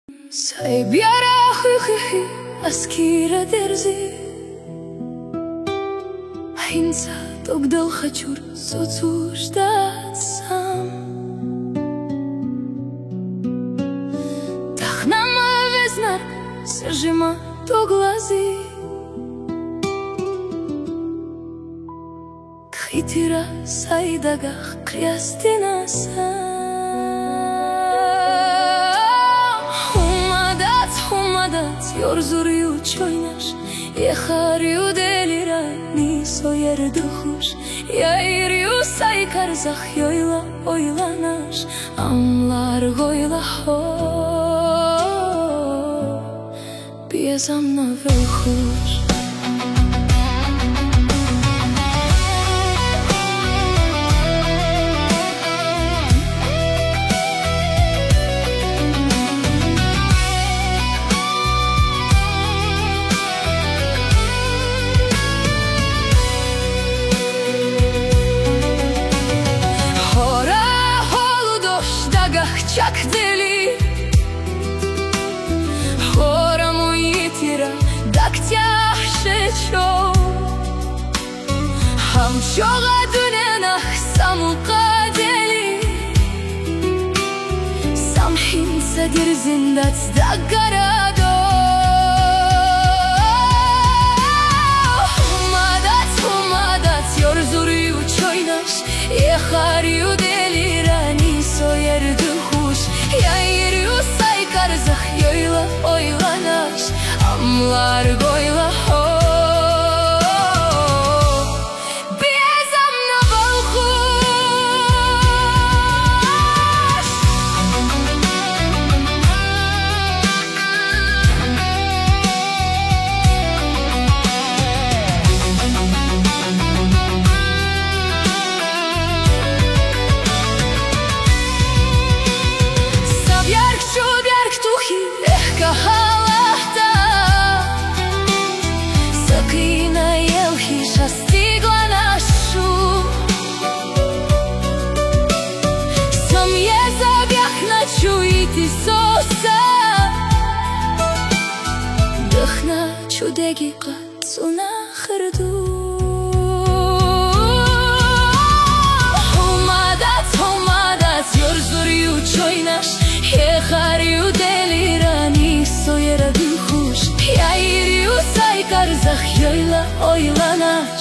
Сайбяра хы-хы-хы аскира дерзи Хинца тогдал хачур соцуждать сам Тахнама везнар сжима то глазы Кхитира сайдагах крястина сам Yorzuruyu çoynaş Yexariyu delira Niso yerde huş Yayriyu saykar zah yoyla oylanaş Amlar goyla ho Piezamna vel huş Чак дели Хора мої тіра Дактя шечо Хамчога дуненах самука дели Самхинца дерзиндат даггарадо Хумадат Yorzuruyu çoynaş Yexariyu delira Niso yerde Yayriyu saykar zah yoyla oylanaş Amlar goyla ho Piezamna balhuş Halahta Sakina jelhiša stigla našu Sam je zabjahna čujiti sosa Dahna čudegi qatsuna khrdu Humadat Yorzuruyu çoynaş Yexariyu delira Niso yerde huş Yayriyu saykar zah yoyla oylanaş